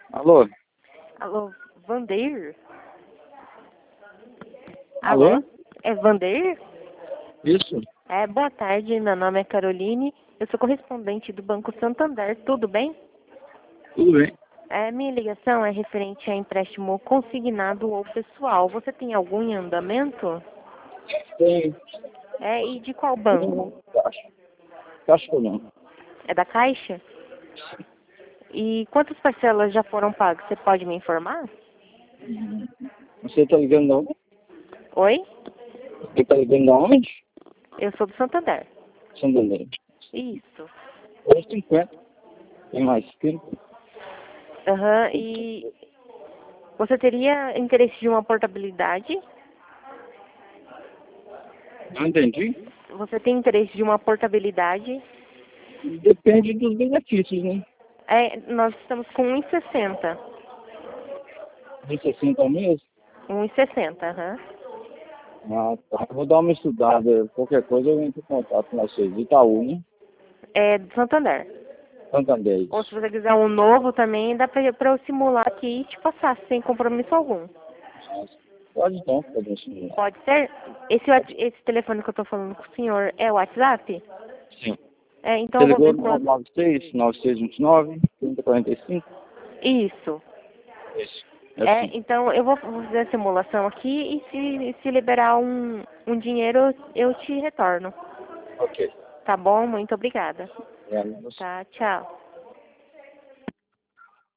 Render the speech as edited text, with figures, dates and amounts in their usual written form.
Alô? Alô, Vandeir? Alô? É Vandeir? Isso? Boa tarde, meu nome é Caroline, eu sou correspondente do Banco Santander, tudo bem? Tudo bem? Minha ligação é referente a empréstimo consignado ou pessoal. Você tem algum em andamento? Tem. E de qual banco? Caixa. Caixa ou não? É da Caixa? E quantas parcelas já foram pagas? Você pode me informar? Você tá ligando de onde? Oi? Você tá ligando de onde? Eu sou do Santander. Santander. Isso. 50. Tem mais 30. E você teria interesse de uma portabilidade? Não entendi. Você tem interesse de uma portabilidade? Depende dos benefícios, né? Nós estamos com 1,60. De 60 ao mês? 1,60, aham. Ah, tá. Eu vou dar uma estudada. Qualquer coisa eu entro em contato com vocês. Itaú, né? É do Santander. Santander. Ou se você quiser um novo também, dá pra eu simular aqui e te passar, sem compromisso algum. Pode então, pode ensinar. Pode ser? Esse telefone que eu tô falando com o senhor é o WhatsApp? Sim. Então Você eu vou ligou ver no quando... 9629 3045? Isso. Isso. É assim. Então eu vou fazer a simulação aqui e se liberar um dinheiro, eu te retorno. Ok. Tá bom? Muito obrigada. É, Tá, tchau.